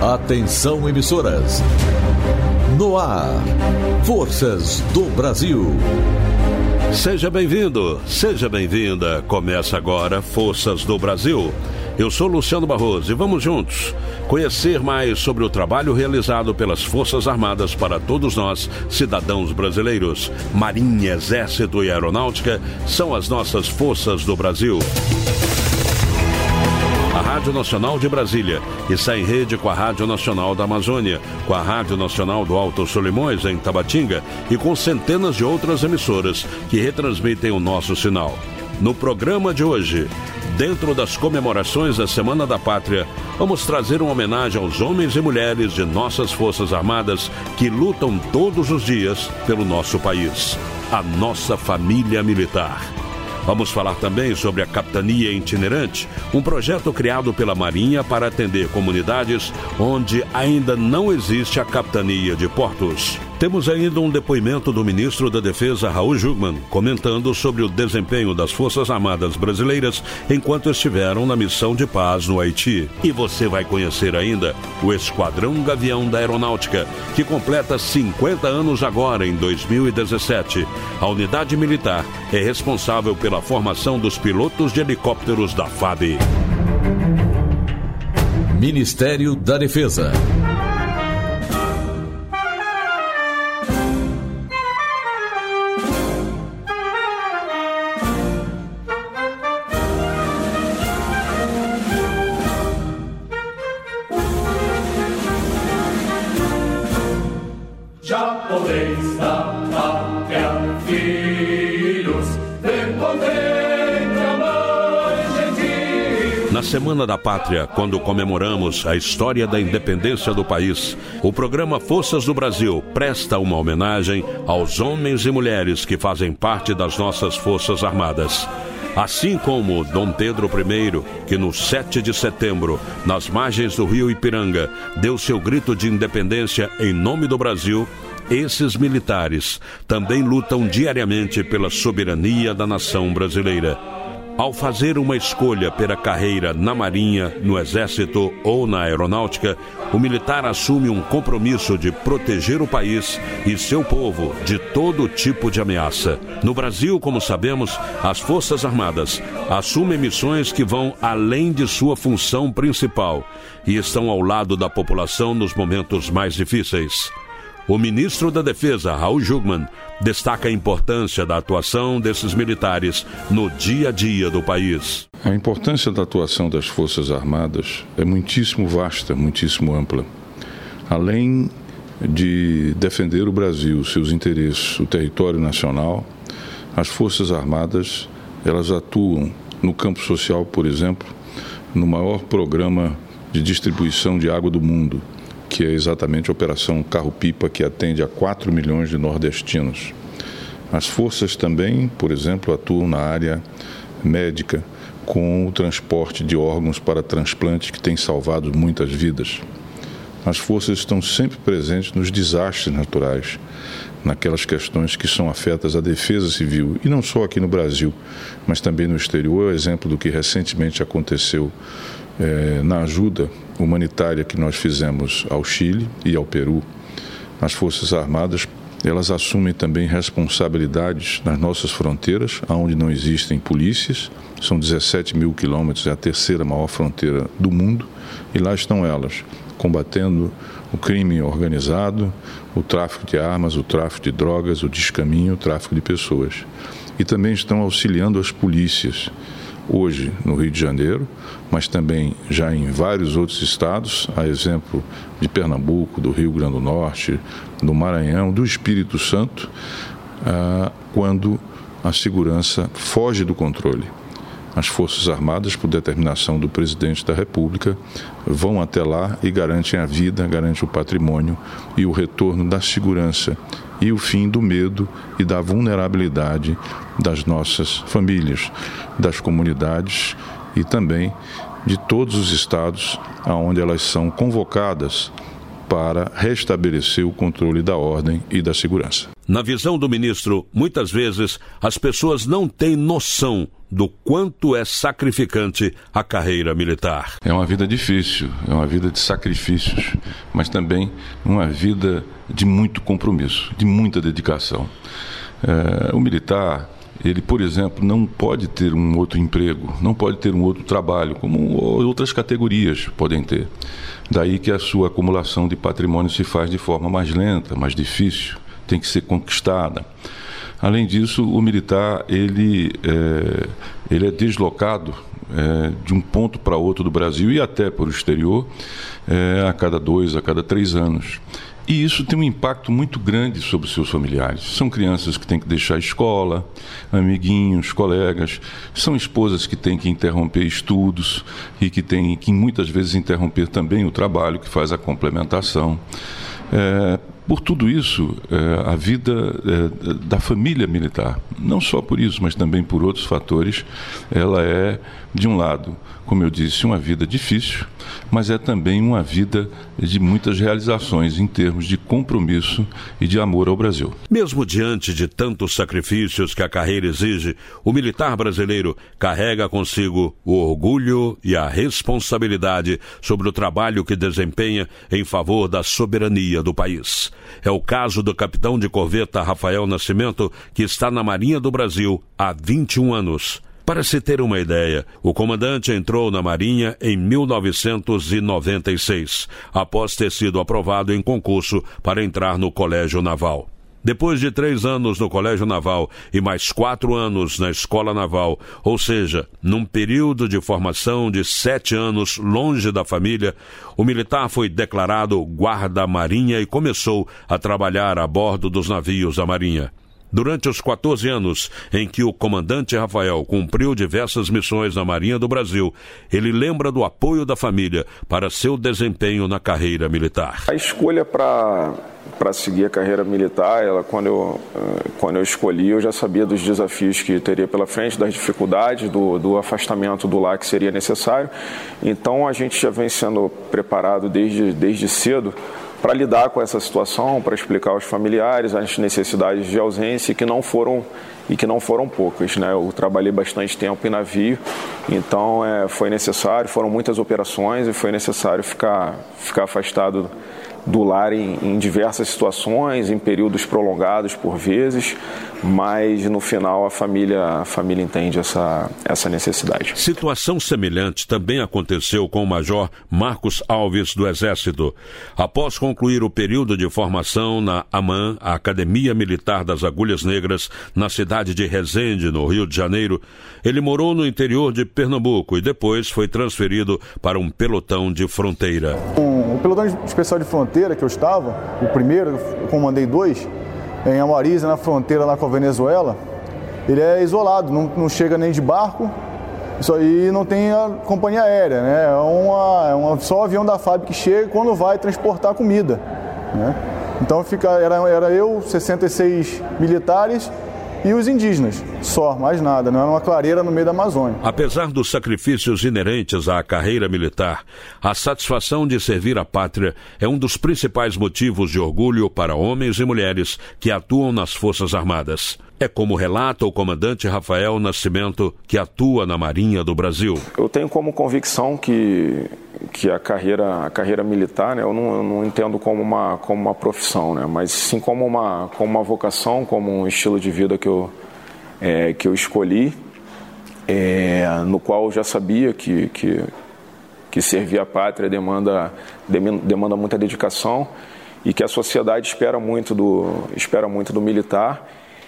Atenção, emissoras. No ar, Forças do Brasil. Seja bem-vindo, seja bem-vinda. Começa agora Forças do Brasil. Eu sou Luciano Barroso e vamos juntos conhecer mais sobre o trabalho realizado pelas Forças Armadas para todos nós, cidadãos brasileiros. Marinha, Exército e Aeronáutica são as nossas Forças do Brasil. A Rádio Nacional de Brasília está em rede com a Rádio Nacional da Amazônia, com a Rádio Nacional do Alto Solimões, em Tabatinga, e com centenas de outras emissoras que retransmitem o nosso sinal. No programa de hoje, dentro das comemorações da Semana da Pátria, vamos trazer uma homenagem aos homens e mulheres de nossas Forças Armadas que lutam todos os dias pelo nosso país, a nossa família militar. Vamos falar também sobre a Capitania Itinerante, um projeto criado pela Marinha para atender comunidades onde ainda não existe a Capitania de Portos. Temos ainda um depoimento do ministro da Defesa, Raul Jungmann, comentando sobre o desempenho das Forças Armadas brasileiras enquanto estiveram na missão de paz no Haiti. E você vai conhecer ainda o Esquadrão Gavião da Aeronáutica, que completa 50 anos agora, em 2017. A unidade militar é responsável pela formação dos pilotos de helicópteros da FAB. Ministério da Defesa. Na Semana da Pátria, quando comemoramos a história da independência do país, o programa Forças do Brasil presta uma homenagem aos homens e mulheres que fazem parte das nossas Forças Armadas. Assim como Dom Pedro I, que no 7 de setembro, nas margens do rio Ipiranga, deu seu grito de independência em nome do Brasil, esses militares também lutam diariamente pela soberania da nação brasileira. Ao fazer uma escolha pela carreira na Marinha, no Exército ou na Aeronáutica, o militar assume um compromisso de proteger o país e seu povo de todo tipo de ameaça. No Brasil, como sabemos, as Forças Armadas assumem missões que vão além de sua função principal e estão ao lado da população nos momentos mais difíceis. O ministro da Defesa, Raul Jungmann, destaca a importância da atuação desses militares no dia a dia do país. A importância da atuação das Forças Armadas é muitíssimo vasta, muitíssimo ampla. Além de defender o Brasil, seus interesses, o território nacional, as Forças Armadas, elas atuam no campo social, por exemplo, no maior programa de distribuição de água do mundo, que é exatamente a Operação Carro-Pipa, que atende a 4 milhões de nordestinos. As forças também, por exemplo, atuam na área médica, com o transporte de órgãos para transplante, que tem salvado muitas vidas. As forças estão sempre presentes nos desastres naturais, naquelas questões que são afetas à defesa civil, e não só aqui no Brasil, mas também no exterior. Exemplo do que recentemente aconteceu na ajuda humanitária que nós fizemos ao Chile e ao Peru. As Forças Armadas, elas assumem também responsabilidades nas nossas fronteiras, onde não existem polícias. São 17 mil quilômetros, é a terceira maior fronteira do mundo, e lá estão elas, combatendo o crime organizado, o tráfico de armas, o tráfico de drogas, o descaminho, o tráfico de pessoas. E também estão auxiliando as polícias, hoje no Rio de Janeiro, mas também já em vários outros estados, a exemplo de Pernambuco, do Rio Grande do Norte, do Maranhão, do Espírito Santo, quando a segurança foge do controle. As Forças Armadas, por determinação do Presidente da República, vão até lá e garantem a vida, garantem o patrimônio e o retorno da segurança e o fim do medo e da vulnerabilidade das nossas famílias, das comunidades e também de todos os estados onde elas são convocadas para restabelecer o controle da ordem e da segurança. Na visão do ministro, muitas vezes as pessoas não têm noção do quanto é sacrificante a carreira militar. É uma vida difícil, é uma vida de sacrifícios, mas também uma vida de muito compromisso, de muita dedicação. O militar, ele, por exemplo, não pode ter um outro emprego, não pode ter um outro trabalho, como outras categorias podem ter. Daí que a sua acumulação de patrimônio se faz de forma mais lenta, mais difícil, tem que ser conquistada. Além disso, o militar ele é deslocado de um ponto para outro do Brasil e até para o exterior a cada 2, a cada 3 anos. E isso tem um impacto muito grande sobre os seus familiares. São crianças que têm que deixar a escola, amiguinhos, colegas. São esposas que têm que interromper estudos e que têm que muitas vezes interromper também o trabalho, que faz a complementação. Por tudo isso, a vida da família militar, não só por isso, mas também por outros fatores, ela é, de um lado, como eu disse, uma vida difícil, mas é também uma vida de muitas realizações em termos de compromisso e de amor ao Brasil. Mesmo diante de tantos sacrifícios que a carreira exige, o militar brasileiro carrega consigo o orgulho e a responsabilidade sobre o trabalho que desempenha em favor da soberania do país. É o caso do capitão de corveta Rafael Nascimento, que está na Marinha do Brasil há 21 anos. Para se ter uma ideia, o comandante entrou na Marinha em 1996, após ter sido aprovado em concurso para entrar no Colégio Naval. Depois de 3 anos no Colégio Naval e mais 4 anos na Escola Naval, ou seja, num período de formação de 7 anos longe da família, o militar foi declarado guarda-marinha e começou a trabalhar a bordo dos navios da Marinha. Durante os 14 anos em que o comandante Rafael cumpriu diversas missões na Marinha do Brasil, ele lembra do apoio da família para seu desempenho na carreira militar. A escolha para seguir a carreira militar, quando eu escolhi, eu já sabia dos desafios que teria pela frente, das dificuldades, do afastamento do lar que seria necessário. Então a gente já vem sendo preparado desde cedo para lidar com essa situação, para explicar aos familiares as necessidades de ausência que não foram poucas, né? Eu trabalhei bastante tempo em navio, então foi necessário, foram muitas operações e foi necessário ficar afastado do lar em diversas situações, em períodos prolongados por vezes, mas no final a família entende essa necessidade. Situação semelhante também aconteceu com o Major Marcos Alves do Exército. Após concluir o período de formação na AMAN, a Academia Militar das Agulhas Negras, na cidade de Resende, no Rio de Janeiro, ele morou no interior de Pernambuco e depois foi transferido para um pelotão de fronteira. O pelotão especial de fronteira que eu estava, o primeiro, eu comandei 2, em Amariza, na fronteira lá com a Venezuela, ele é isolado, não chega nem de barco, isso aí não tem a companhia aérea, né? Só o avião da FAB que chega quando vai transportar comida, né? Então era eu, 66 militares e os indígenas, só, mais nada, não era uma clareira no meio da Amazônia. Apesar dos sacrifícios inerentes à carreira militar, a satisfação de servir a pátria é um dos principais motivos de orgulho para homens e mulheres que atuam nas Forças Armadas. É como relata o comandante Rafael Nascimento, que atua na Marinha do Brasil. Eu tenho como convicção que a carreira militar, né, eu não entendo como uma profissão, né, mas sim como uma vocação, como um estilo de vida que eu escolhi, no qual eu já sabia que servir a pátria demanda muita dedicação e que a sociedade espera muito do militar.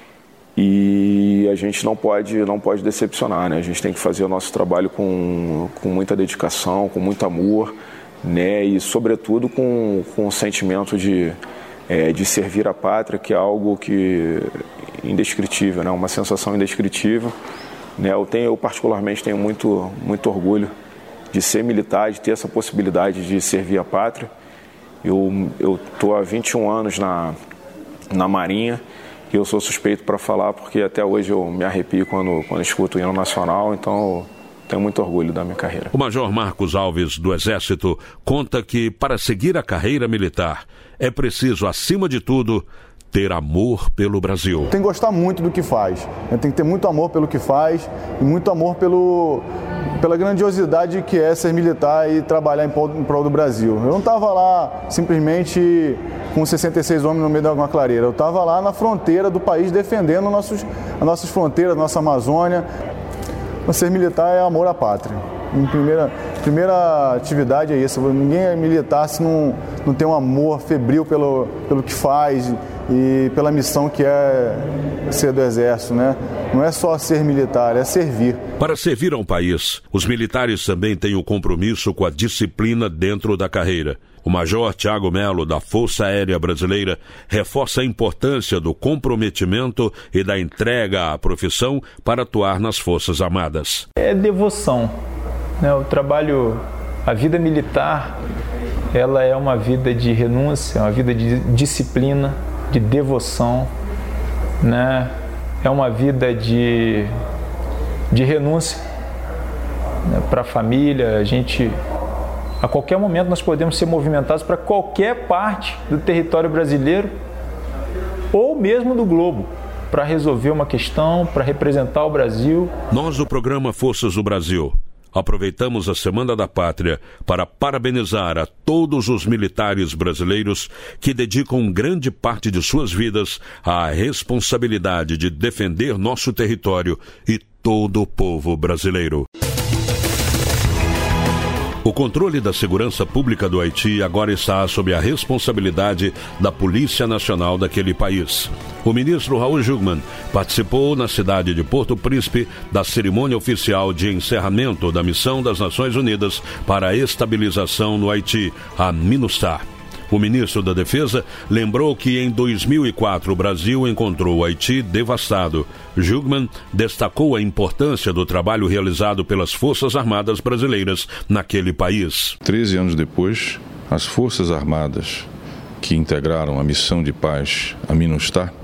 E a gente não pode decepcionar, né? A gente tem que fazer o nosso trabalho com muita dedicação, com muito amor, né? E sobretudo com o sentimento de servir a pátria, que é algo indescritível, né? Uma sensação indescritível, né? Eu particularmente tenho muito orgulho de ser militar, de ter essa possibilidade de servir a pátria. Eu estou há 21 anos na Marinha. Eu sou suspeito para falar porque até hoje eu me arrepio quando escuto o hino nacional, então eu tenho muito orgulho da minha carreira. O Major Marcos Alves do Exército conta que para seguir a carreira militar é preciso, acima de tudo, ter amor pelo Brasil. Tem que gostar muito do que faz, tem que ter muito amor pelo que faz e muito amor pela grandiosidade que é ser militar e trabalhar em prol do Brasil. Eu não estava lá simplesmente com 66 homens no meio de alguma clareira, eu estava lá na fronteira do país defendendo as nossas fronteiras, nossa Amazônia. Ser militar é amor à pátria. Primeira atividade é isso. Ninguém é militar se não tem um amor febril pelo que faz e pela missão que é ser do Exército, né? Não é só ser militar, é servir. Para servir ao país, os militares também têm o compromisso com a disciplina dentro da carreira. O Major Thiago Melo, da Força Aérea Brasileira, reforça a importância do comprometimento e da entrega à profissão para atuar nas Forças Armadas. É devoção, né? O trabalho, a vida militar, ela é uma vida de renúncia, uma vida de disciplina, de devoção, né? É uma vida de renúncia, né? Para a família. A qualquer momento nós podemos ser movimentados para qualquer parte do território brasileiro ou mesmo do globo, para resolver uma questão, para representar o Brasil. Nós do programa Forças do Brasil aproveitamos a Semana da Pátria para parabenizar a todos os militares brasileiros que dedicam grande parte de suas vidas à responsabilidade de defender nosso território e todo o povo brasileiro. O controle da segurança pública do Haiti agora está sob a responsabilidade da Polícia Nacional daquele país. O ministro Raul Jungmann participou na cidade de Porto Príncipe da cerimônia oficial de encerramento da missão das Nações Unidas para a estabilização no Haiti, a MINUSTAH. O ministro da Defesa lembrou que em 2004 o Brasil encontrou o Haiti devastado. Jungmann destacou a importância do trabalho realizado pelas Forças Armadas brasileiras naquele país. 13 anos depois, as Forças Armadas que integraram a missão de paz, a MINUSTAH,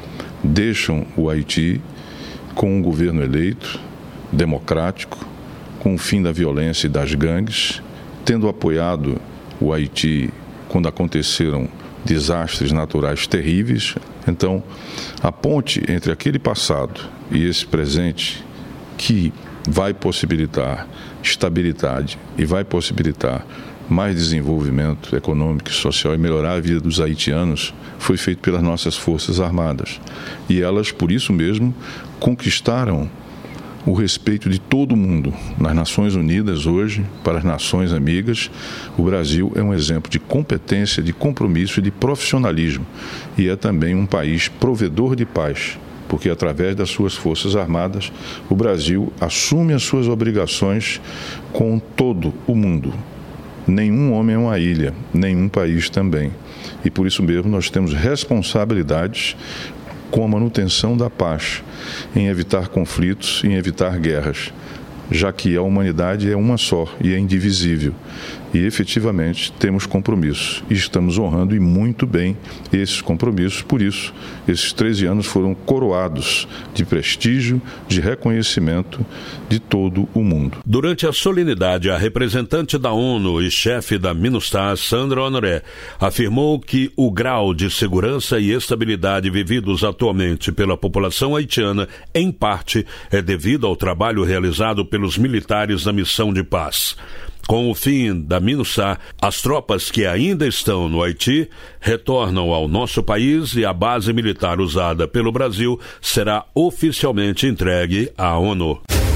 deixam o Haiti com um governo eleito, democrático, com o fim da violência e das gangues, tendo apoiado o Haiti quando aconteceram desastres naturais terríveis. Então, a ponte entre aquele passado e esse presente, que vai possibilitar estabilidade e vai possibilitar mais desenvolvimento econômico e social e melhorar a vida dos haitianos, foi feito pelas nossas Forças Armadas. E elas, por isso mesmo, conquistaram o respeito de todo mundo. Nas Nações Unidas hoje, para as nações amigas, o Brasil é um exemplo de competência, de compromisso e de profissionalismo. E é também um país provedor de paz, porque através das suas Forças Armadas, o Brasil assume as suas obrigações com todo o mundo. Nenhum homem é uma ilha, nenhum país também. E por isso mesmo nós temos responsabilidades com a manutenção da paz, em evitar conflitos, em evitar guerras, já que a humanidade é uma só e é indivisível. E efetivamente temos compromissos e estamos honrando e muito bem esses compromissos. Por isso, esses 13 anos foram coroados de prestígio, de reconhecimento de todo o mundo. Durante a solenidade, a representante da ONU e chefe da MINUSTAH, Sandra Honoré, afirmou que o grau de segurança e estabilidade vividos atualmente pela população haitiana, em parte, é devido ao trabalho realizado pelos militares da missão de paz. Com o fim da MINUSTAH, as tropas que ainda estão no Haiti retornam ao nosso país e a base militar usada pelo Brasil será oficialmente entregue à ONU.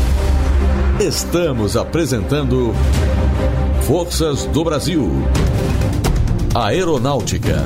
Estamos apresentando Forças do Brasil. Aeronáutica.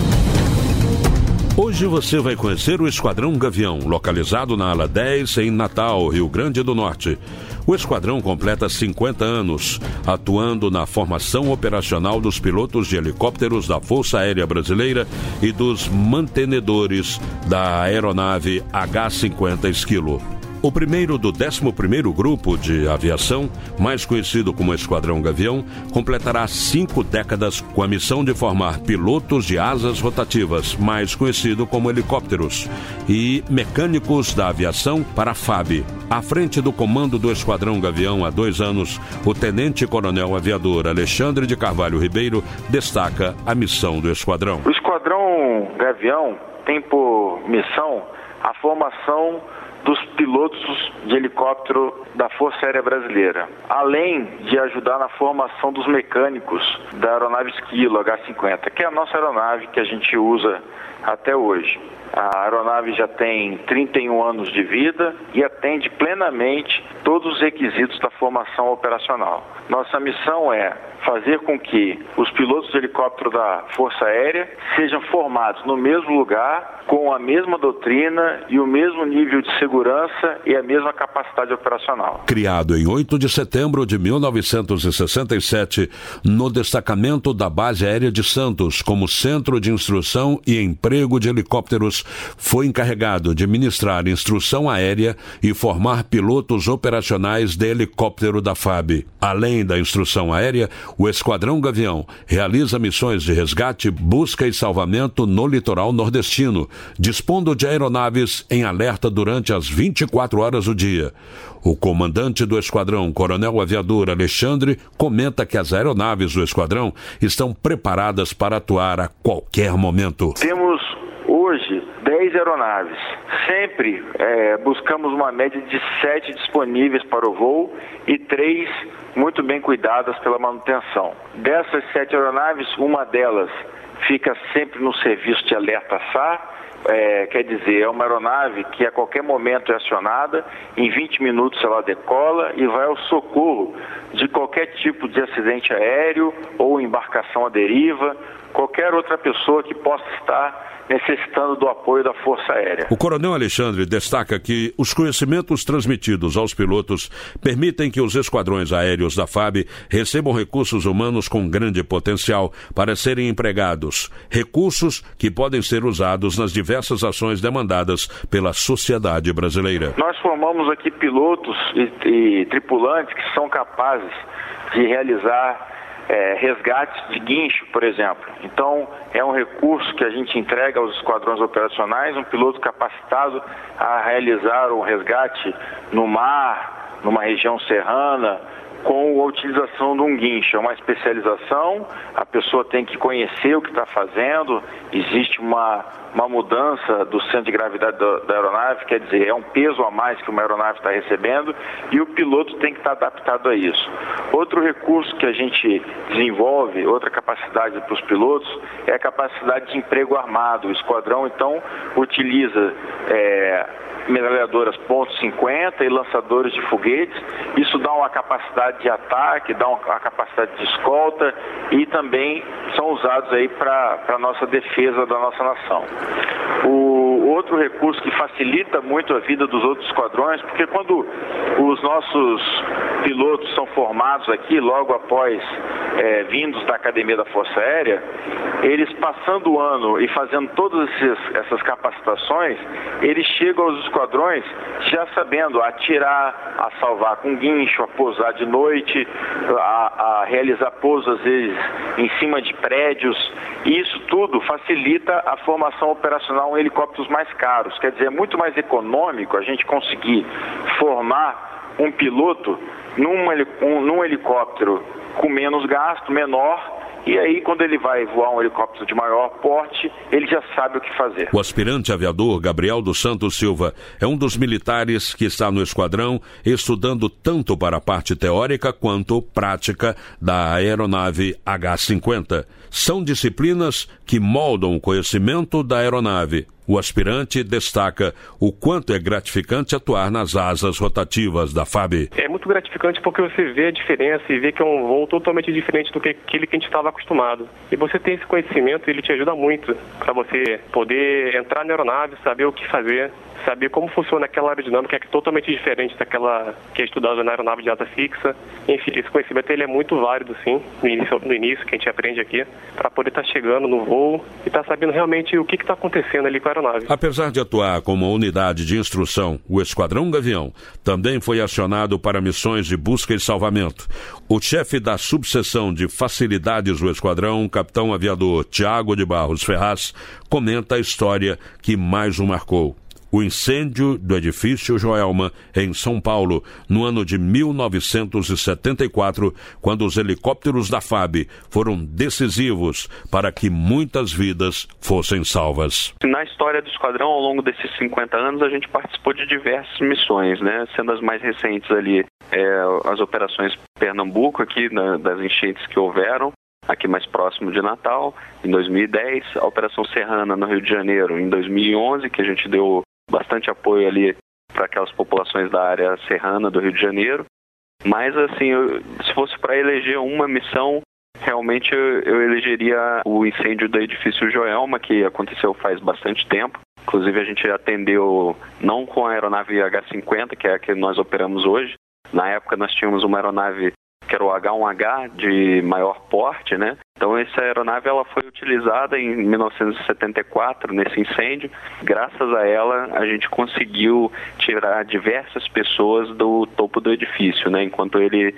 Hoje você vai conhecer o Esquadrão Gavião, localizado na Ala 10, em Natal, Rio Grande do Norte. O esquadrão completa 50 anos, atuando na formação operacional dos pilotos de helicópteros da Força Aérea Brasileira e dos mantenedores da aeronave H-50 Esquilo. O primeiro do 11º Grupo de Aviação, mais conhecido como Esquadrão Gavião, completará 5 décadas com a missão de formar pilotos de asas rotativas, mais conhecido como helicópteros, e mecânicos da aviação para a FAB. À frente do comando do Esquadrão Gavião há 2 anos, o Tenente-Coronel Aviador Alexandre de Carvalho Ribeiro destaca a missão do esquadrão. O Esquadrão Gavião tem por missão a formação dos pilotos de helicóptero da Força Aérea Brasileira, além de ajudar na formação dos mecânicos da aeronave Esquilo H-50, que é a nossa aeronave que a gente usa até hoje. A aeronave já tem 31 anos de vida e atende plenamente todos os requisitos da formação operacional. Nossa missão é fazer com que os pilotos de helicóptero da Força Aérea sejam formados no mesmo lugar, com a mesma doutrina e o mesmo nível de segurança e a mesma capacidade operacional. Criado em 8 de setembro de 1967, no destacamento da Base Aérea de Santos, como Centro de Instrução e Emprego de Helicópteros, foi encarregado de ministrar instrução aérea e formar pilotos operacionais de helicóptero da FAB. Além da instrução aérea, o Esquadrão Gavião realiza missões de resgate, busca e salvamento no litoral nordestino, dispondo de aeronaves em alerta durante as 24 horas do dia. O comandante do esquadrão, Coronel Aviador Alexandre, comenta que as aeronaves do esquadrão estão preparadas para atuar a qualquer momento. Temos hoje 10 aeronaves. Sempre buscamos uma média de 7 disponíveis para o voo e 3 muito bem cuidadas pela manutenção. Dessas 7 aeronaves, uma delas fica sempre no serviço de alerta SAR, quer dizer, é uma aeronave que a qualquer momento é acionada, em 20 minutos ela decola e vai ao socorro de qualquer tipo de acidente aéreo ou embarcação à deriva, qualquer outra pessoa que possa estar necessitando do apoio da Força Aérea. O Coronel Alexandre destaca que os conhecimentos transmitidos aos pilotos permitem que os esquadrões aéreos da FAB recebam recursos humanos com grande potencial para serem empregados, recursos que podem ser usados nas diversas ações demandadas pela sociedade brasileira. Nós formamos aqui pilotos e tripulantes que são capazes de realizar resgates de guincho, por exemplo. Então, é um recurso que a gente entrega aos esquadrões operacionais, um piloto capacitado a realizar um resgate no mar, numa região serrana, com a utilização de um guincho. É uma especialização, a pessoa tem que conhecer o que está fazendo, existe uma mudança do centro de gravidade da aeronave, quer dizer, é um peso a mais que uma aeronave está recebendo e o piloto tem que estar adaptado a isso. Outro recurso que a gente desenvolve, outra capacidade para os pilotos, é a capacidade de emprego armado. O esquadrão, então, utiliza metralhadoras .50 e lançadores de foguetes. Isso dá uma capacidade de ataque, dá uma capacidade de escolta e também são usados aí para a nossa defesa da nossa nação. O outro recurso que facilita muito a vida dos outros esquadrões, porque quando os nossos pilotos são formados aqui, logo após vindos da Academia da Força Aérea, eles passando o ano e fazendo todas essas capacitações, eles chegam aos esquadrões já sabendo atirar, a salvar com guincho, a pousar de noite, a realizar pousos às vezes em cima de prédios. E isso tudo facilita a formação operacional em helicópteros mais caros. Quer dizer, é muito mais econômico a gente conseguir formar um piloto num helicóptero com menos gasto, menor. E aí, quando ele vai voar um helicóptero de maior porte, ele já sabe o que fazer. O aspirante aviador Gabriel dos Santos Silva é um dos militares que está no esquadrão, estudando tanto para a parte teórica quanto prática da aeronave H-50. São disciplinas que moldam o conhecimento da aeronave. O aspirante destaca o quanto é gratificante atuar nas asas rotativas da FAB. É muito gratificante porque você vê a diferença e vê que é um voo totalmente diferente do que aquele que a gente estava acostumado. E você tem esse conhecimento, ele te ajuda muito para você poder entrar na aeronave, saber o que fazer, saber como funciona aquela aerodinâmica que é totalmente diferente daquela que é estudada na aeronave de asa fixa. Enfim, esse conhecimento ele é muito válido, sim, no início que a gente aprende aqui, para poder estar chegando no voo e estar sabendo realmente o que está acontecendo ali com a aeronave. Apesar de atuar como uma unidade de instrução, o Esquadrão Gavião também foi acionado para missões de busca e salvamento. O chefe da subseção de facilidades do Esquadrão, capitão aviador Tiago de Barros Ferraz, comenta a história que mais o marcou. o incêndio do edifício Joelma, em São Paulo, no ano de 1974, quando os helicópteros da FAB foram decisivos para que muitas vidas fossem salvas. Na história do Esquadrão, ao longo desses 50 anos, a gente participou de diversas missões, né? Sendo as mais recentes ali as operações Pernambuco, aqui das enchentes que houveram, aqui mais próximo de Natal, em 2010, a Operação Serrana no Rio de Janeiro, em 2011, que a gente deu bastante apoio ali para aquelas populações da área serrana do Rio de Janeiro. Mas, assim, se fosse para eleger uma missão, realmente eu elegeria o incêndio do edifício Joelma, que aconteceu faz bastante tempo. Inclusive, a gente atendeu não com a aeronave H-50, que é a que nós operamos hoje. Na época, nós tínhamos uma aeronave que era o H-1H de maior porte, né? Então essa aeronave ela foi utilizada em 1974 nesse incêndio. Graças a ela a gente conseguiu tirar diversas pessoas do topo do edifício, né? Enquanto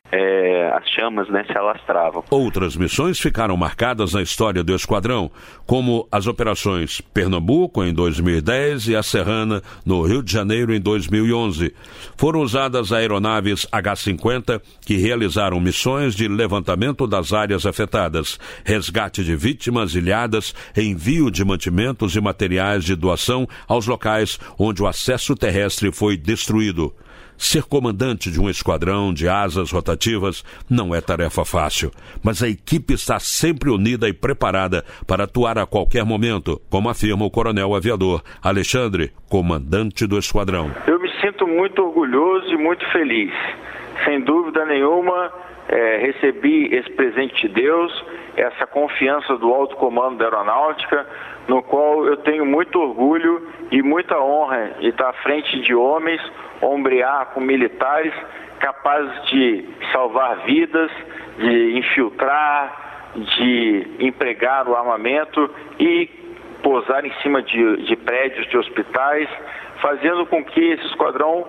as chamas, né, se alastravam. Outras missões ficaram marcadas na história do Esquadrão, como as operações Pernambuco em 2010 e a Serrana no Rio de Janeiro em 2011. Foram usadas aeronaves H-50 que realizaram missões de levantamento das áreas afetadas, resgate de vítimas ilhadas, envio de mantimentos e materiais de doação aos locais onde o acesso terrestre foi destruído. Ser comandante de um esquadrão de asas rotativas não é tarefa fácil, mas a equipe está sempre unida e preparada para atuar a qualquer momento, como afirma o coronel aviador Alexandre, comandante do esquadrão. Eu me sinto muito orgulhoso e muito feliz. Sem dúvida nenhuma, recebi esse presente de Deus, essa confiança do alto comando da aeronáutica, no qual eu tenho muito orgulho e muita honra de estar à frente de homens, ombrear com militares capazes de salvar vidas, de infiltrar, de empregar o armamento e pousar em cima de prédios de hospitais, fazendo com que esse esquadrão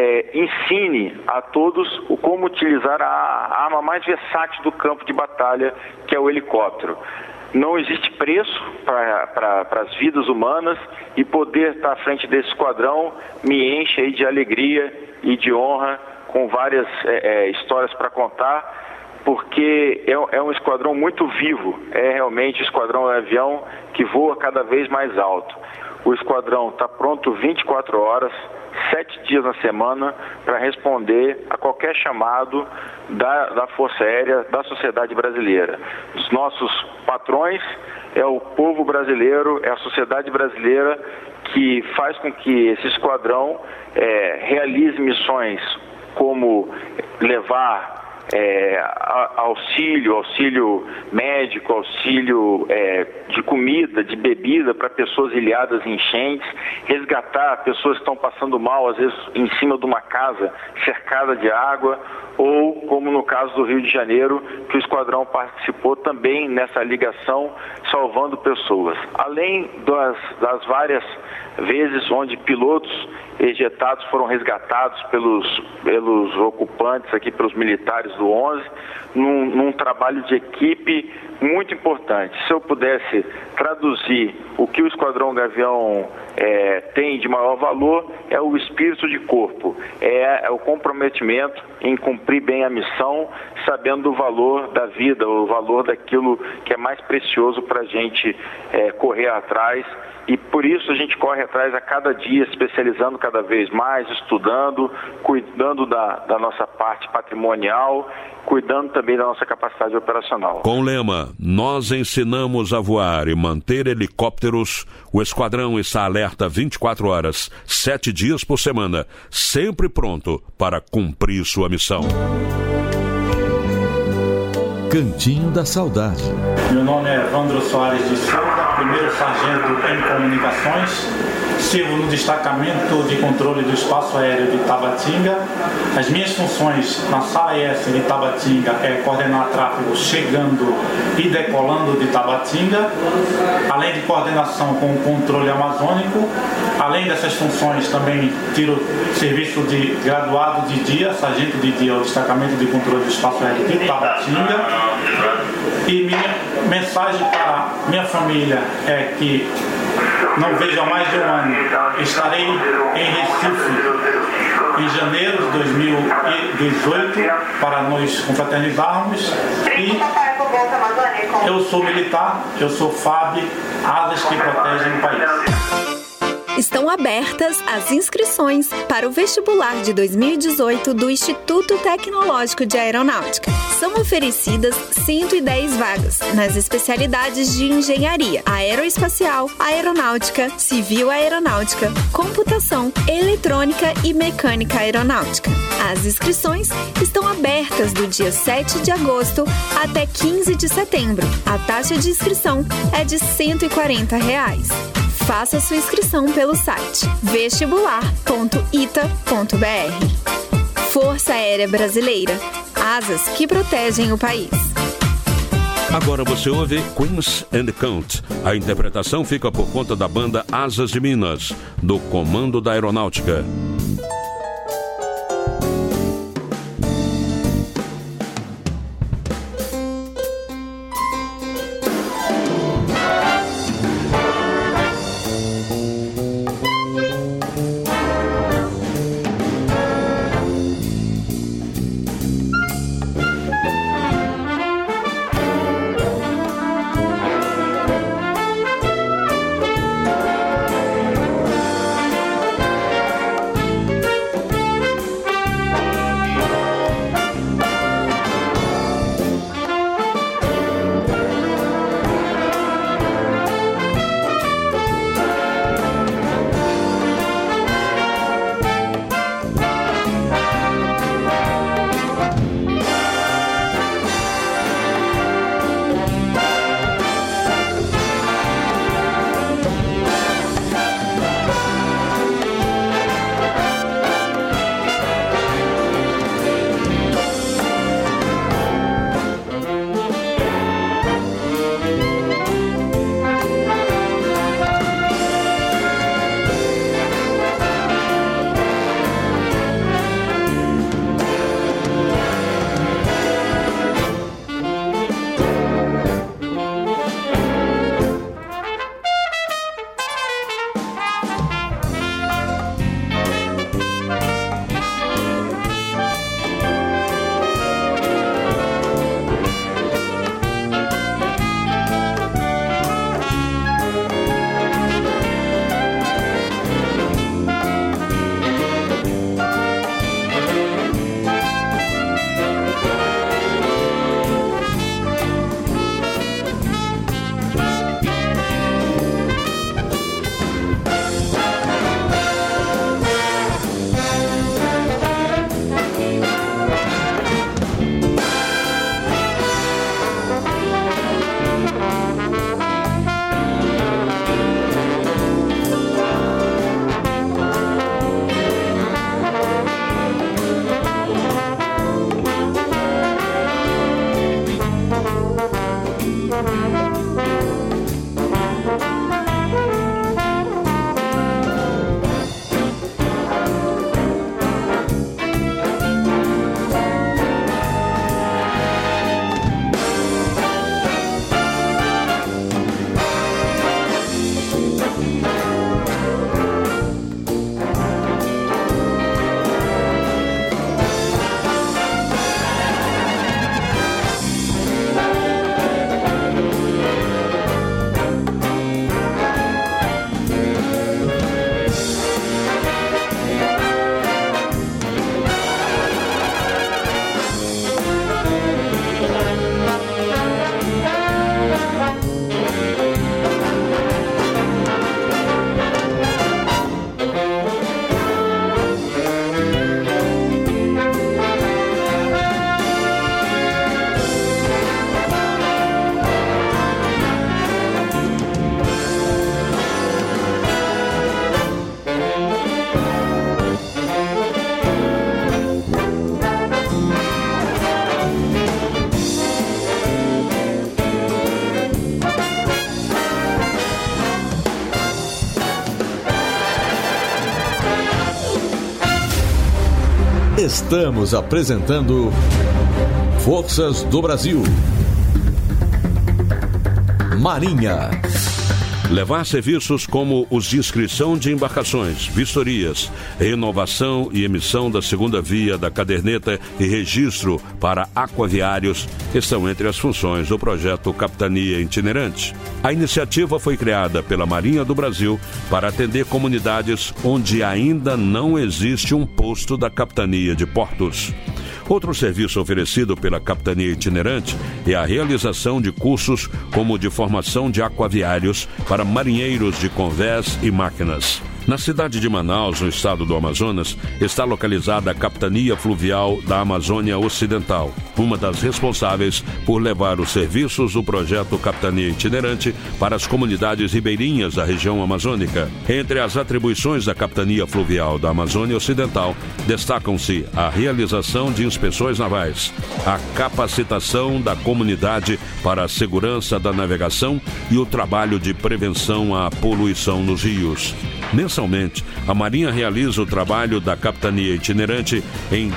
ensine a todos como utilizar a arma mais versátil do campo de batalha, que é o helicóptero. Não existe preço para as vidas humanas, e poder estar à frente desse esquadrão me enche aí de alegria e de honra, com várias histórias para contar, porque é um esquadrão muito vivo, é realmente um esquadrão avião que voa cada vez mais alto. O esquadrão está pronto 24 horas, 7 dias na semana, para responder a qualquer chamado da Força Aérea, da sociedade brasileira. Os nossos patrões é o povo brasileiro, é a sociedade brasileira que faz com que esse esquadrão realize missões como levar auxílio médico, auxílio de comida, de bebida para pessoas ilhadas em enchentes, resgatar pessoas que estão passando mal, às vezes em cima de uma casa cercada de água, ou como no caso do Rio de Janeiro, que o esquadrão participou também nessa ligação, salvando pessoas. Além das várias vezes onde pilotos ejetados foram resgatados pelos ocupantes aqui, pelos militares do 11, num trabalho de equipe muito importante. Se eu pudesse traduzir o que o Esquadrão Gavião tem de maior valor, é o espírito de corpo, é o comprometimento em cumprir bem a missão, sabendo do valor da vida, o valor daquilo que é mais precioso para a gente correr atrás. E por isso a gente corre atrás a cada dia, especializando cada vez mais, estudando, cuidando da nossa parte patrimonial, cuidando também da nossa capacidade operacional. Com o lema, nós ensinamos a voar e manter helicópteros, o esquadrão está alerta 24 horas, 7 dias por semana, sempre pronto para cumprir sua missão. Cantinho da Saudade. Meu nome é Evandro Soares de Souza, primeiro sargento em comunicações. Sirvo no destacamento de controle do espaço aéreo de Tabatinga. As minhas funções na sala ES de Tabatinga é coordenar tráfego chegando e decolando de Tabatinga, além de coordenação com o controle amazônico. Além dessas funções, também tiro serviço de graduado de dia, sargento de dia, ao destacamento de controle do espaço aéreo de Tabatinga. E minha mensagem para minha família é que não vejo há mais de um ano. Estarei em Recife em janeiro de 2018 para nos confraternizarmos e eu sou militar, eu sou FAB, asas que protegem o país. Estão abertas as inscrições para o vestibular de 2018 do Instituto Tecnológico de Aeronáutica. São oferecidas 110 vagas nas especialidades de engenharia, aeroespacial, aeronáutica, civil aeronáutica, computação, eletrônica e mecânica aeronáutica. As inscrições estão abertas do dia 7 de agosto até 15 de setembro. A taxa de inscrição é de R$ 140. Faça sua inscrição pelo site vestibular.ita.br. Força Aérea Brasileira. Asas que protegem o país. Agora você ouve Queens and Count. A interpretação fica por conta da banda Asas de Minas, do Comando da Aeronáutica. Estamos apresentando Forças do Brasil. Marinha. Levar serviços como os de inscrição de embarcações, vistorias, renovação e emissão da segunda via da caderneta e registro para aquaviários estão entre as funções do projeto Capitania Itinerante. A iniciativa foi criada pela Marinha do Brasil para atender comunidades onde ainda não existe um posto da Capitania de Portos. Outro serviço oferecido pela Capitania Itinerante é a realização de cursos como o de formação de aquaviários para marinheiros de convés e máquinas. Na cidade de Manaus, no estado do Amazonas, está localizada a Capitania Fluvial da Amazônia Ocidental, uma das responsáveis por levar os serviços do projeto Capitania Itinerante para as comunidades ribeirinhas da região amazônica. Entre as atribuições da Capitania Fluvial da Amazônia Ocidental, destacam-se a realização de inspeções navais, a capacitação da comunidade para a segurança da navegação e o trabalho de prevenção à poluição nos rios. Mensalmente, a Marinha realiza o trabalho da Capitania Itinerante em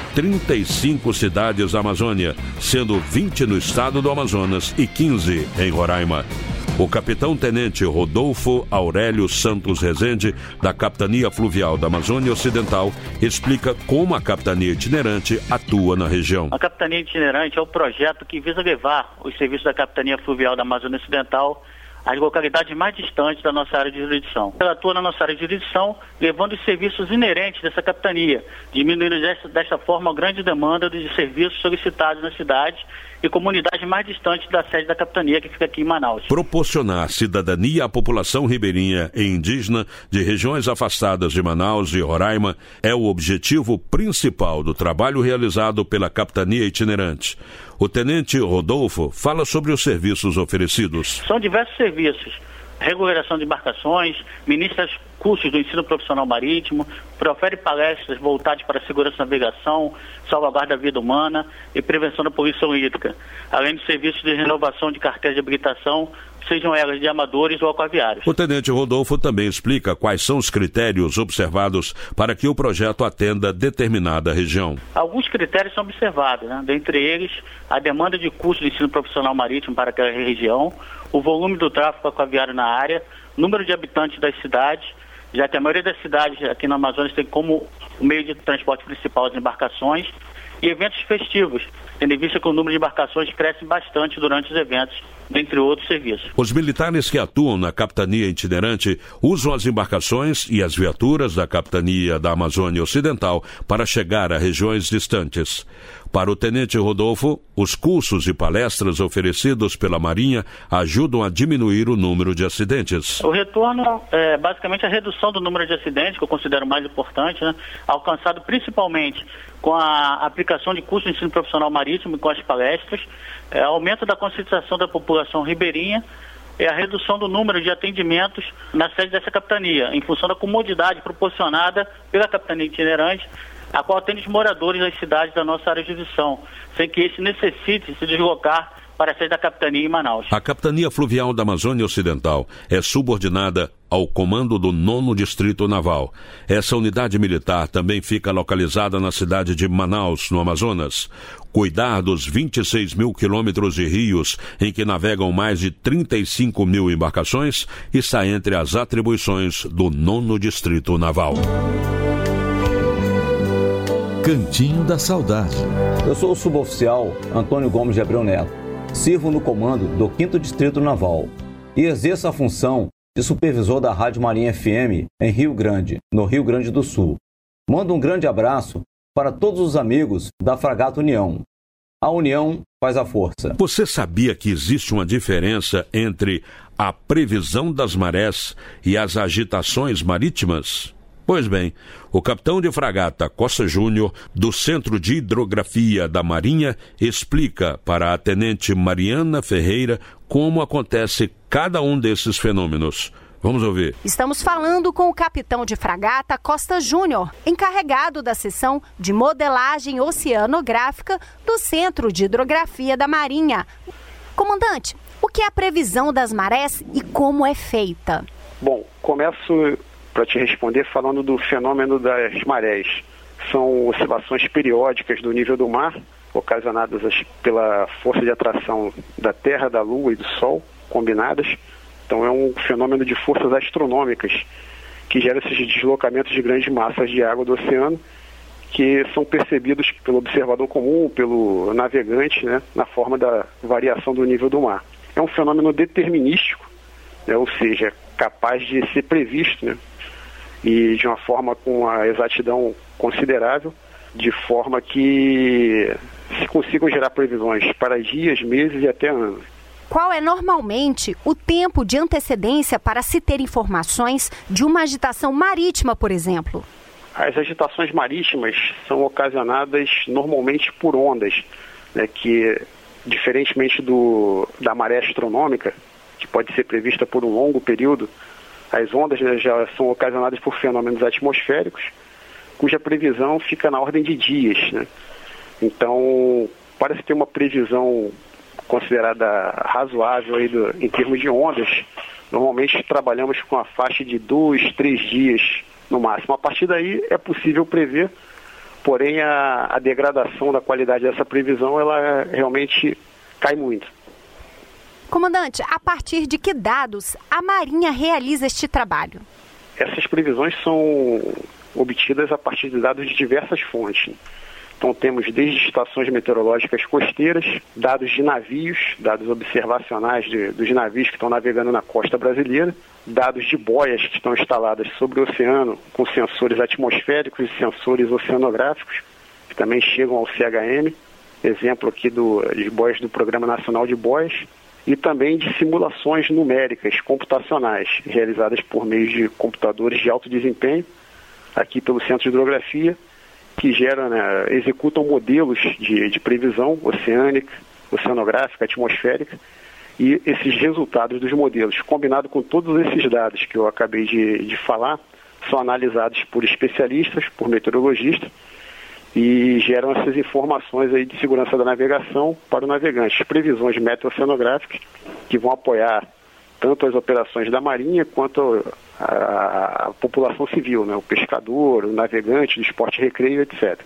35 cidades da Amazônia, sendo 20 no estado do Amazonas e 15 em Roraima. O capitão-tenente Rodolfo Aurélio Santos Rezende, da Capitania Fluvial da Amazônia Ocidental, explica como a Capitania Itinerante atua na região. A Capitania Itinerante é o projeto que visa levar os serviços da Capitania Fluvial da Amazônia Ocidental às localidades mais distantes da nossa área de jurisdição. Ela atua na nossa área de jurisdição, levando os serviços inerentes dessa capitania, diminuindo desta forma a grande demanda de serviços solicitados na cidade e comunidades mais distantes da sede da capitania, que fica aqui em Manaus. Proporcionar cidadania à população ribeirinha e indígena de regiões afastadas de Manaus e Roraima é o objetivo principal do trabalho realizado pela Capitania Itinerante. O tenente Rodolfo fala sobre os serviços oferecidos. São diversos serviços: regularização de embarcações, ministra cursos do ensino profissional marítimo, profere palestras voltadas para a segurança da navegação, salvaguarda da vida humana e prevenção da poluição hídrica, além de serviços de renovação de carteiras de habilitação, sejam elas de amadores ou aquaviários. O tenente Rodolfo também explica quais são os critérios observados para que o projeto atenda determinada região. Alguns critérios são observados, dentre eles a demanda de curso de ensino profissional marítimo para aquela região, o volume do tráfego aquaviário na área, número de habitantes das cidades, já que a maioria das cidades aqui no Amazonas tem como o meio de transporte principal as embarcações, e eventos festivos, tendo em vista que o número de embarcações cresce bastante durante os eventos, dentre outros serviços. Os militares que atuam na Capitania Itinerante usam as embarcações e as viaturas da Capitania da Amazônia Ocidental para chegar a regiões distantes. Para o tenente Rodolfo, os cursos e palestras oferecidos pela Marinha ajudam a diminuir o número de acidentes. O retorno é basicamente a redução do número de acidentes, que eu considero mais importante, alcançado principalmente com a aplicação de cursos de ensino profissional marítimo e com as palestras, aumento da conscientização da população ribeirinha e a redução do número de atendimentos na sede dessa capitania, em função da comodidade proporcionada pela Capitania Itinerante, a qual atende os moradores das cidades da nossa área de jurisdição, sem que esse necessite se deslocar para a sede da Capitania em Manaus. A Capitania Fluvial da Amazônia Ocidental é subordinada ao comando do 9º Distrito Naval. Essa unidade militar também fica localizada na cidade de Manaus, no Amazonas. Cuidar dos 26 mil quilômetros de rios em que navegam mais de 35 mil embarcações está entre as atribuições do 9º Distrito Naval. Cantinho da Saudade. Eu sou o suboficial Antônio Gomes de Abreu Neto. Sirvo no comando do 5º Distrito Naval e exerço a função de supervisor da Rádio Marinha FM em Rio Grande, no Rio Grande do Sul. Mando um grande abraço para todos os amigos da Fragata União. A união faz a força. Você sabia que existe uma diferença entre a previsão das marés e as agitações marítimas? Pois bem, o capitão de fragata Costa Júnior, do Centro de Hidrografia da Marinha, explica para a tenente Mariana Ferreira como acontece cada um desses fenômenos. Vamos ouvir. Estamos falando com o capitão de fragata Costa Júnior, encarregado da seção de modelagem oceanográfica do Centro de Hidrografia da Marinha. Comandante, o que é a previsão das marés e como é feita? Bom, começo para te responder falando do fenômeno das marés. São oscilações periódicas do nível do mar, ocasionadas pela força de atração da Terra, da Lua e do Sol, combinadas, Então é um fenômeno de forças astronômicas que gera esses deslocamentos de grandes massas de água do oceano, que são percebidos pelo observador comum, pelo navegante, né, na forma da variação do nível do mar. É um fenômeno determinístico, né, ou seja, capaz de ser previsto, né, e de uma forma com uma exatidão considerável, de forma que se consigam gerar previsões para dias, meses e até anos. Qual é normalmente o tempo de antecedência para se ter informações de uma agitação marítima, por exemplo? As agitações marítimas são ocasionadas normalmente por ondas, né, que, diferentemente da maré astronômica, que pode ser prevista por um longo período, as ondas, né, já são ocasionadas por fenômenos atmosféricos, cuja previsão fica na ordem de dias, né? Então, para se ter uma previsão considerada razoável aí em termos de ondas, normalmente trabalhamos com a faixa de 2, 3 dias no máximo. A partir daí é possível prever, porém a degradação da qualidade dessa previsão, ela realmente cai muito. Comandante, a partir de que dados a Marinha realiza este trabalho? Essas previsões são obtidas a partir de dados de diversas fontes. Então temos desde estações meteorológicas costeiras, dados de navios, dados observacionais dos navios que estão navegando na costa brasileira, dados de boias que estão instaladas sobre o oceano com sensores atmosféricos e sensores oceanográficos, que também chegam ao CHM, exemplo aqui de boias do Programa Nacional de Boias, e também de simulações numéricas computacionais, realizadas por meio de computadores de alto desempenho, aqui pelo Centro de Hidrografia, que geram, né, executam modelos de previsão oceânica, oceanográfica, atmosférica, e esses resultados dos modelos, combinado com todos esses dados que eu acabei de falar, são analisados por especialistas, por meteorologistas, e geram essas informações aí de segurança da navegação para o navegante. Previsões meteorológicas que vão apoiar tanto as operações da Marinha quanto a população civil, né? O pescador, o navegante do esporte recreio, etc.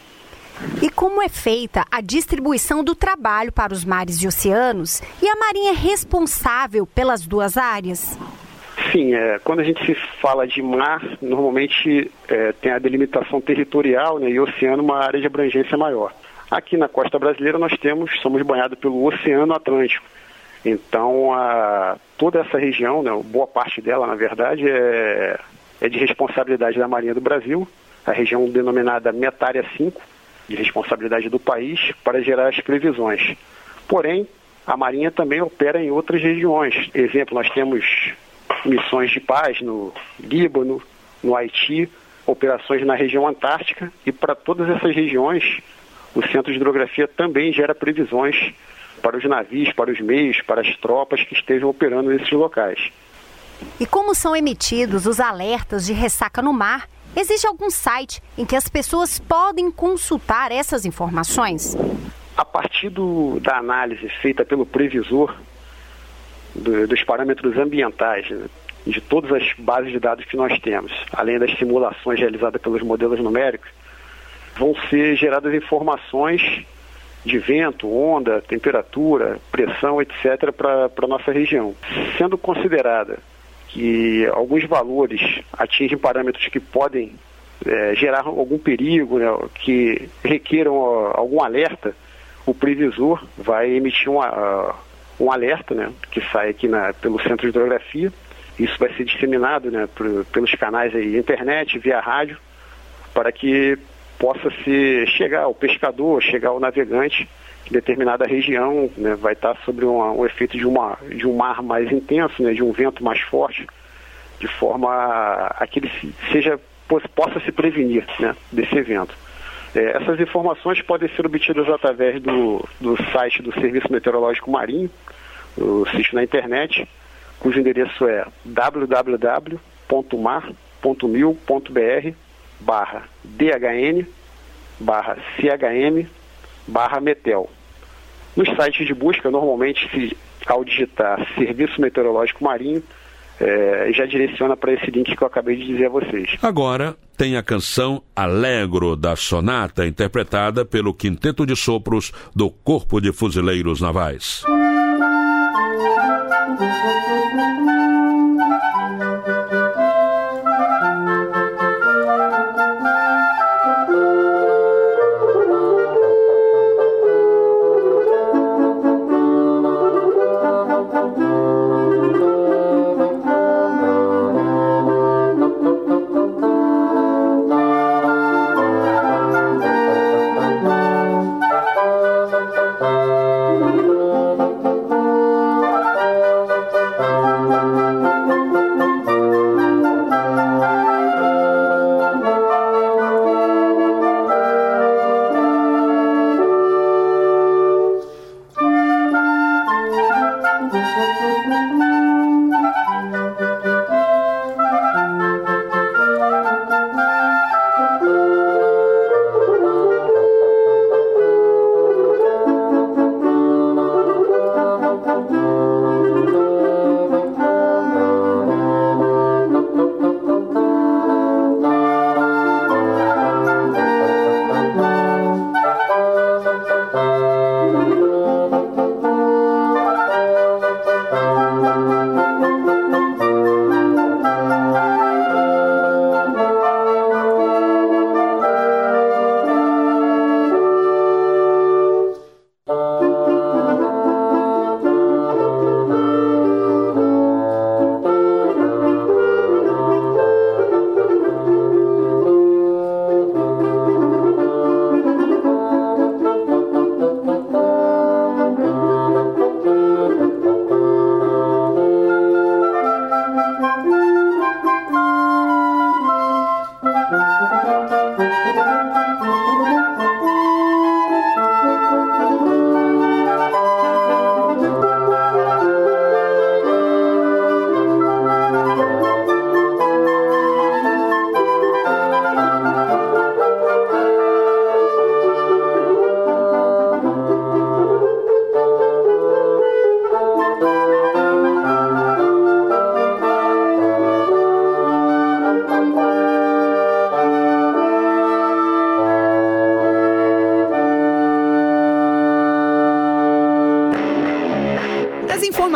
E como é feita a distribuição do trabalho para os mares e oceanos? E a Marinha é responsável pelas duas áreas? Sim, quando a gente se fala de mar, normalmente tem a delimitação territorial, né, e o oceano uma área de abrangência maior. Aqui na costa brasileira somos banhados pelo Oceano Atlântico. Então, toda essa região, né, boa parte dela, na verdade, é de responsabilidade da Marinha do Brasil, a região denominada Metária 5, de responsabilidade do país, para gerar as previsões. Porém, a Marinha também opera em outras regiões. Exemplo, nós temos missões de paz no Líbano, no Haiti, operações na região Antártica, e para todas essas regiões, o Centro de Hidrografia também gera previsões para os navios, para os meios, para as tropas que estejam operando nesses locais. E como são emitidos os alertas de ressaca no mar? Existe algum site em que as pessoas podem consultar essas informações? A partir da análise feita pelo previsor dos parâmetros ambientais, né, de todas as bases de dados que nós temos, além das simulações realizadas pelos modelos numéricos, vão ser geradas informações de vento, onda, temperatura, pressão, etc. para a nossa região. Sendo considerada que alguns valores atingem parâmetros que podem gerar algum perigo, né, que requeram algum alerta, o previsor vai emitir um alerta, né, que sai aqui pelo Centro de Hidrografia. Isso vai ser disseminado, né, pelos canais aí, internet, via rádio, para que possa chegar ao pescador, chegar ao navegante em determinada região, né, vai estar sobre o efeito de um mar mais intenso, né, de um vento mais forte, de forma a que ele possa se prevenir, né, desse evento. Essas informações podem ser obtidas através do site do Serviço Meteorológico Marinho, o sítio na internet, cujo endereço é www.mar.mil.br/DHN/CHM/Metel. Nos sites de busca, normalmente, ao digitar Serviço Meteorológico Marinho, já direciona para esse link que eu acabei de dizer a vocês. Agora tem a canção Alegro da Sonata, interpretada pelo Quinteto de Sopros do Corpo de Fuzileiros Navais.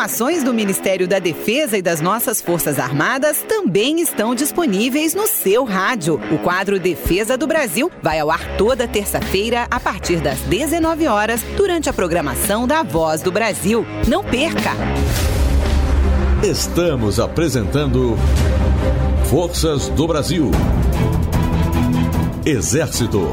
informações do Ministério da Defesa e das nossas Forças Armadas também estão disponíveis no seu rádio. O quadro Defesa do Brasil vai ao ar toda terça-feira a partir das 19 horas durante a programação da Voz do Brasil. Não perca! Estamos apresentando Forças do Brasil. Exército.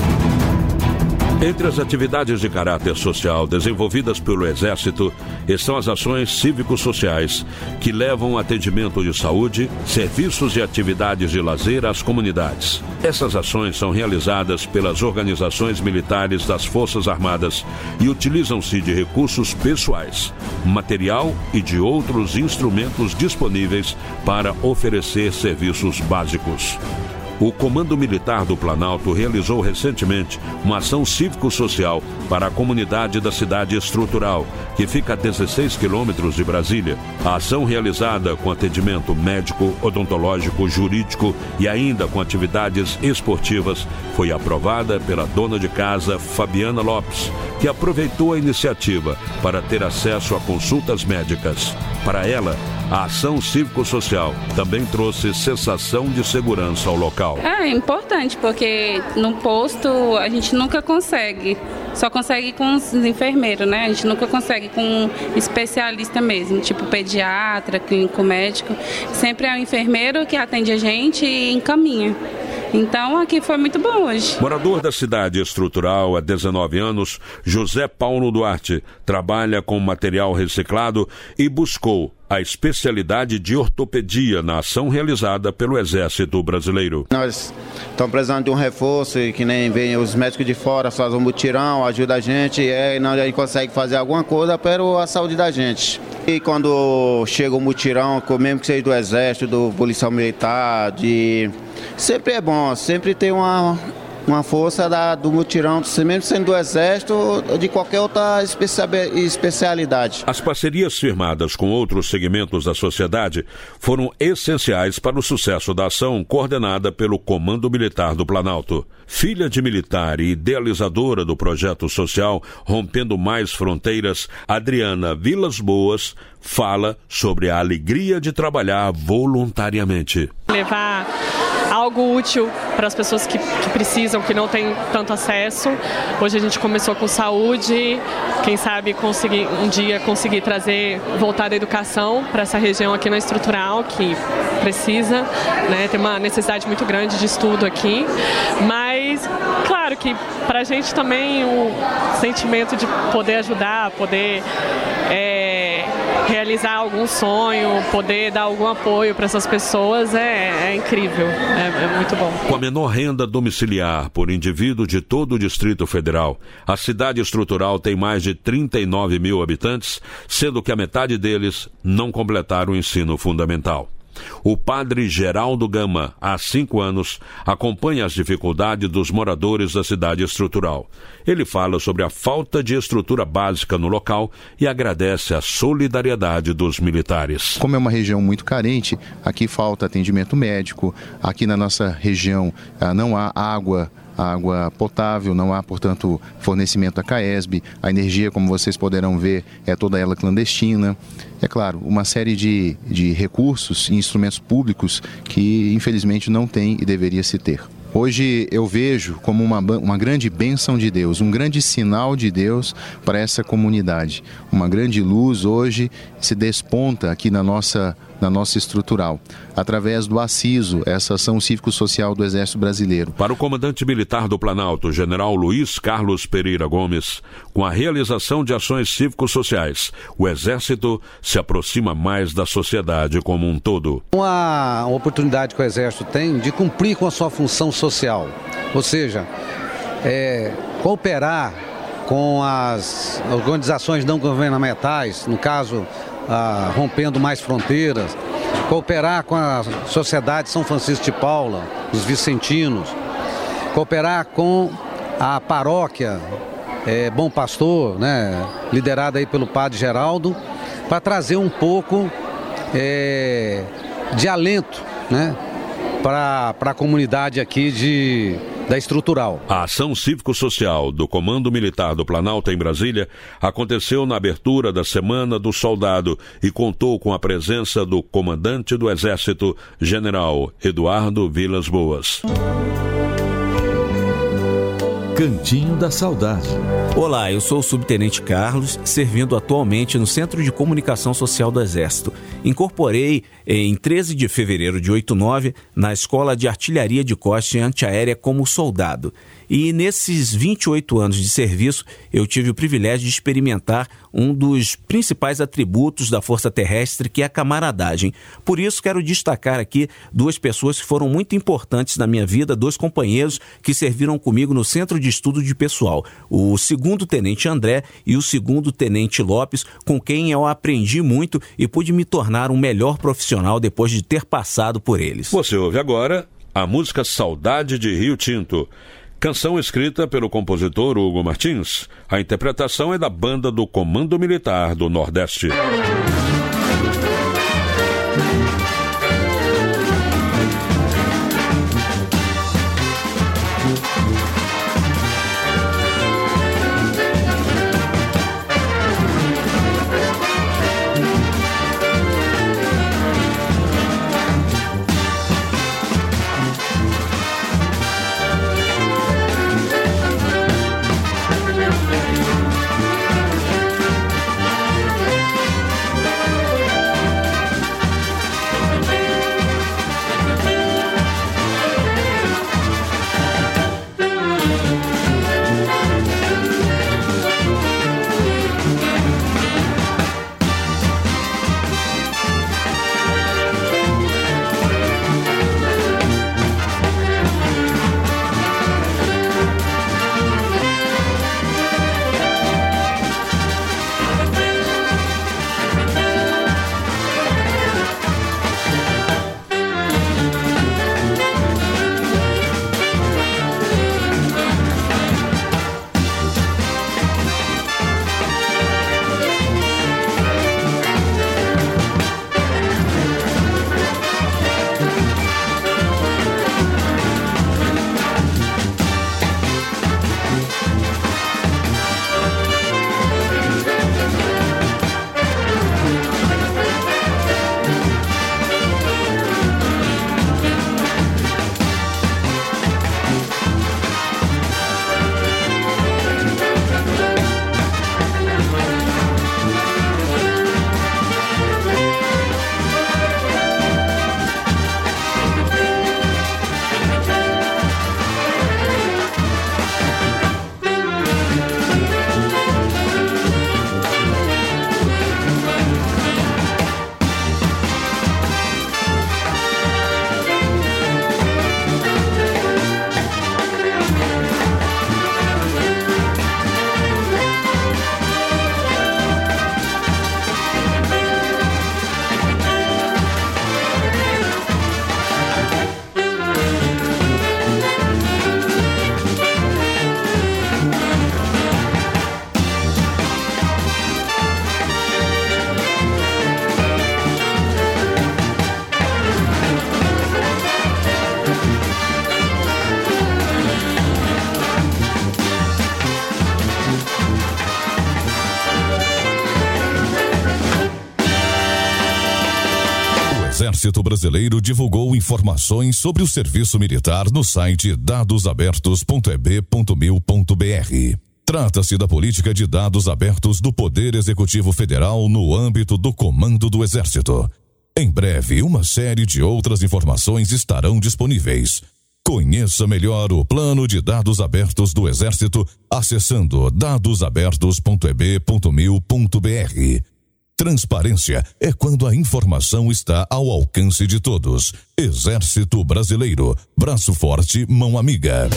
Entre as atividades de caráter social desenvolvidas pelo Exército estão as ações cívico-sociais, que levam atendimento de saúde, serviços e atividades de lazer às comunidades. Essas ações são realizadas pelas organizações militares das Forças Armadas e utilizam-se de recursos pessoais, material e de outros instrumentos disponíveis para oferecer serviços básicos. O Comando Militar do Planalto realizou recentemente uma ação cívico-social para a comunidade da cidade estrutural, que fica a 16 quilômetros de Brasília. A ação, realizada com atendimento médico, odontológico, jurídico e ainda com atividades esportivas, foi aprovada pela dona de casa, Fabiana Lopes, que aproveitou a iniciativa para ter acesso a consultas médicas. Para ela, a ação cívico-social também trouxe sensação de segurança ao local. É importante, porque no posto a gente nunca consegue. Só consegue com os enfermeiros, né? A gente nunca consegue com um especialista mesmo, tipo pediatra, clínico médico. Sempre é o enfermeiro que atende a gente e encaminha. Então, aqui foi muito bom hoje. Morador da cidade estrutural há 19 anos, José Paulo Duarte trabalha com material reciclado e buscou a especialidade de ortopedia na ação realizada pelo Exército Brasileiro. Nós estamos precisando de um reforço, e que nem vem os médicos de fora, fazem um mutirão, ajuda a gente, e nós a gente consegue fazer alguma coisa para a saúde da gente. E quando chega o mutirão, mesmo que seja do Exército, do Policial Militar, sempre é bom, sempre tem uma força do mutirão, mesmo sendo do Exército ou de qualquer outra especialidade. As parcerias firmadas com outros segmentos da sociedade foram essenciais para o sucesso da ação coordenada pelo Comando Militar do Planalto. Filha de militar e idealizadora do projeto social Rompendo Mais Fronteiras, Adriana Vilas Boas fala sobre a alegria de trabalhar voluntariamente. Levar algo útil para as pessoas que precisam, que não têm tanto acesso. Hoje a gente começou com saúde, quem sabe um dia conseguir voltar a educação para essa região aqui na Estrutural, que precisa, né? Tem uma necessidade muito grande de estudo aqui, mas claro que para a gente também o sentimento de poder ajudar, poder realizar algum sonho, poder dar algum apoio para essas pessoas é incrível, é muito bom. Com a menor renda domiciliar por indivíduo de todo o Distrito Federal, a cidade estrutural tem mais de 39 mil habitantes, sendo que a metade deles não completaram o ensino fundamental. O padre Geraldo Gama, há 5 anos, acompanha as dificuldades dos moradores da cidade estrutural. Ele fala sobre a falta de estrutura básica no local e agradece a solidariedade dos militares. Como é uma região muito carente, aqui falta atendimento médico, aqui na nossa região não há água potável, não há, portanto, fornecimento da CAESB, a energia, como vocês poderão ver, é toda ela clandestina. É claro, uma série de recursos e instrumentos públicos que, infelizmente, não tem e deveria se ter. Hoje eu vejo como uma grande bênção de Deus, um grande sinal de Deus para essa comunidade. Uma grande luz hoje se desponta aqui na nossa estrutural, através do ACISO, essa ação cívico-social do Exército Brasileiro. Para o comandante militar do Planalto, General Luiz Carlos Pereira Gomes, com a realização de ações cívico-sociais, o Exército se aproxima mais da sociedade como um todo. Uma oportunidade que o Exército tem de cumprir com a sua função social, ou seja, cooperar com as organizações não governamentais, no caso, Rompendo Mais Fronteiras, cooperar com a Sociedade São Francisco de Paula, os vicentinos, cooperar com a paróquia Bom Pastor, né, liderada aí pelo padre Geraldo, para trazer um pouco de alento, né, para a comunidade aqui estrutural. A ação cívico-social do Comando Militar do Planalto em Brasília aconteceu na abertura da Semana do Soldado e contou com a presença do comandante do Exército, General Eduardo Vilas Boas. Cantinho da Saudade. Olá, eu sou o Subtenente Carlos, servindo atualmente no Centro de Comunicação Social do Exército. Incorporei em 13 de fevereiro de 89 na Escola de Artilharia de Costa e Antiaérea como soldado. E nesses 28 anos de serviço, eu tive o privilégio de experimentar um dos principais atributos da Força Terrestre, que é a camaradagem. Por isso, quero destacar aqui duas pessoas que foram muito importantes na minha vida, dois companheiros que serviram comigo no Centro de Estudo de Pessoal, o 2º Tenente André e o 2º Tenente Lopes, com quem eu aprendi muito e pude me tornar um melhor profissional depois de ter passado por eles. Você ouve agora a música Saudade de Rio Tinto. Canção escrita pelo compositor Hugo Martins. A interpretação é da banda do Comando Militar do Nordeste. O Exército Brasileiro divulgou informações sobre o serviço militar no site dadosabertos.eb.mil.br. Trata-se da política de dados abertos do Poder Executivo Federal no âmbito do Comando do Exército. Em breve, uma série de outras informações estarão disponíveis. Conheça melhor o plano de dados abertos do Exército acessando dadosabertos.eb.mil.br. Transparência é quando a informação está ao alcance de todos. Exército Brasileiro, braço forte, mão amiga.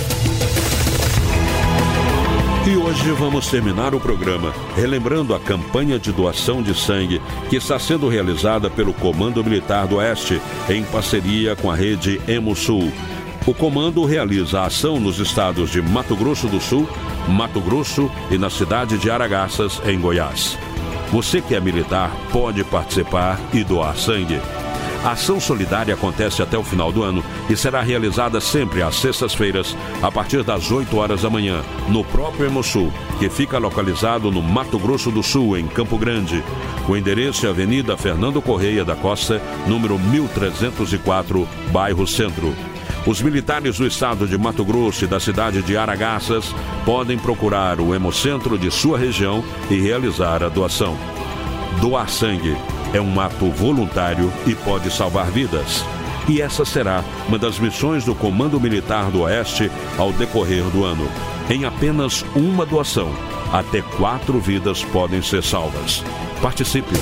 E hoje vamos terminar o programa relembrando a campanha de doação de sangue que está sendo realizada pelo Comando Militar do Oeste em parceria com a rede Hemosul. O comando realiza a ação nos estados de Mato Grosso do Sul, Mato Grosso e na cidade de Aragaças, em Goiás. Você que é militar pode participar e doar sangue. A ação solidária acontece até o final do ano e será realizada sempre às sextas-feiras, a partir das 8 horas da manhã, no próprio Hemosul, que fica localizado no Mato Grosso do Sul, em Campo Grande. O endereço é Avenida Fernando Correia da Costa, número 1304, bairro Centro. Os militares do estado de Mato Grosso e da cidade de Aragaças podem procurar o Hemocentro de sua região e realizar a doação. Doar sangue é um ato voluntário e pode salvar vidas. E essa será uma das missões do Comando Militar do Oeste ao decorrer do ano. Em apenas uma doação, até 4 vidas podem ser salvas. Participe!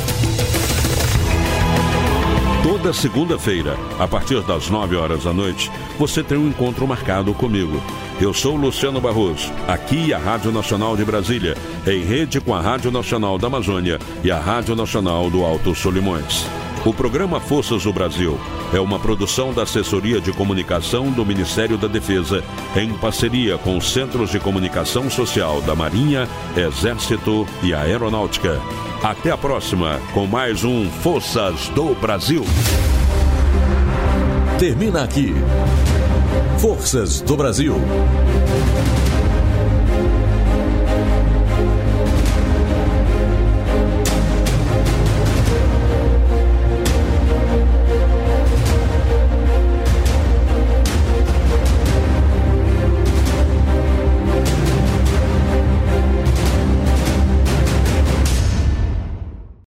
Toda segunda-feira, a partir das 9 horas da noite, você tem um encontro marcado comigo. Eu sou Luciano Barroso, aqui a Rádio Nacional de Brasília, em rede com a Rádio Nacional da Amazônia e a Rádio Nacional do Alto Solimões. O programa Forças do Brasil é uma produção da Assessoria de Comunicação do Ministério da Defesa, em parceria com os Centros de Comunicação Social da Marinha, Exército e Aeronáutica. Até a próxima, com mais um Forças do Brasil. Termina aqui. Forças do Brasil.